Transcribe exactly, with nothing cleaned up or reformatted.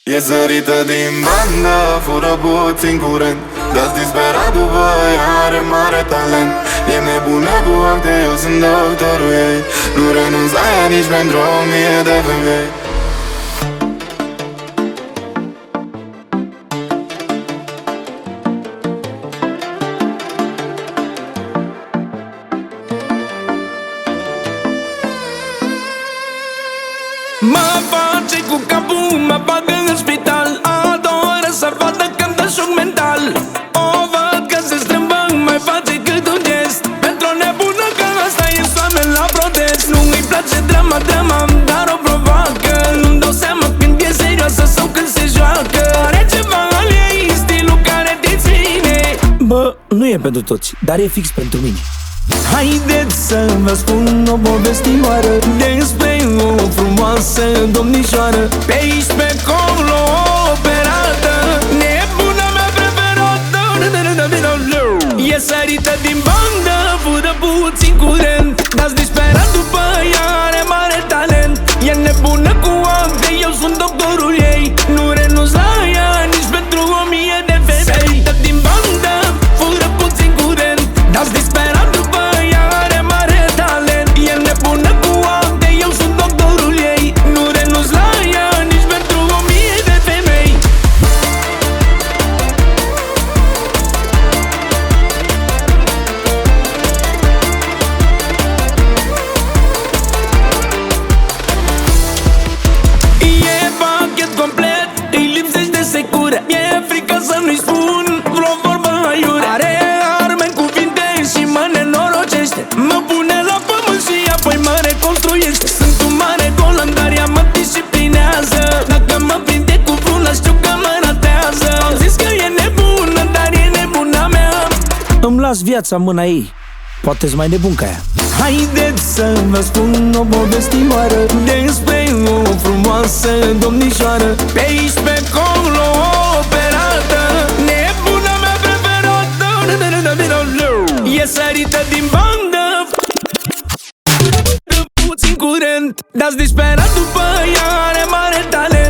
E sărită din bandă, fură puțin curent, dar-s disperat după ea, are mare talent. E nebună cu acte, eu sunt doctorul ei. Nu renunț la ea nici pentru o mie de femei. Mă face cu capul, mă bagă în spital. Adoră să vadă că-mi dă șoc mental. O văd că se strâmbă, mai face cât un gest. Pentru o nebună că asta e oameni la protest. Nu-i place drama, drama, dar o provoacă. Nu-mi dau seama când e serioasă sau când se joacă. Are ceva al ei, stilul care te ține. Bă, nu e pentru toți, dar e fix pentru mine. Haideți să vă spun o povestioară despre o frumoasă domnișoară. Pe aici, pe acolo, operată, nebuna mea preferată. E sărită din bandă, fură puțin curent, dar-s disperat după ea, are mare talent. E nebună cu acte, eu sunt doctorul ei. Nu renunț la ea nici pentru o mie de femei. Sărită din bandă, fură puțin curent, dar-s disperat după ea, are mare talent. E nebună cu acte, eu sunt doctorul ei. Nu renunț la ea nici pentru o mie de femei. E pachet complet, îi lipsește secură. Mi-e frică să nu-i spun vreo vorbă aiurea. Are arme în cuvinte și mă nenorocește. Mă pune la pământ și apoi mă reconstruiește. Sunt un mare golan, dar ea mă disciplinează. Dacă mă prinde cu vruna, știu că mă ratează. Am zis că e nebună, dar e nebuna mea. Îmi las viața în mâna ei, poate-s mai nebun ca ea. Haideți să vă spun o povestioară despre o frumoasă domnișoară. Pe aici, pe acolo, operată, nebuna mea preferată. E sărită din bandă, puțin curent, dar-s disperat după ea, are mare talent.